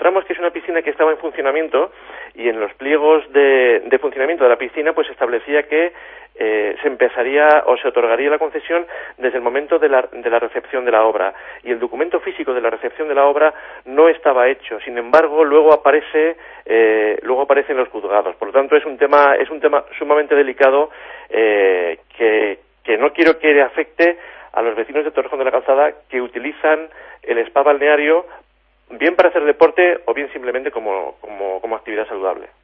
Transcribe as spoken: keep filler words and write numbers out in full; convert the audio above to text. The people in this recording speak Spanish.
encontramos que es una piscina que estaba en funcionamiento y en los pliegos de, de funcionamiento de la piscina pues establecía que eh, se empezaría o se otorgaría la concesión desde el momento de la, de la recepción de la obra, y el documento físico de la recepción de la obra no estaba hecho. Sin embargo, luego aparece eh, luego aparece en los juzgados. Por lo tanto, es un tema es un tema sumamente delicado eh, que, que no quiero que afecte a los vecinos de Torrejón de la Calzada, que utilizan el spa balneario bien para hacer deporte o bien simplemente como, como, como actividad saludable.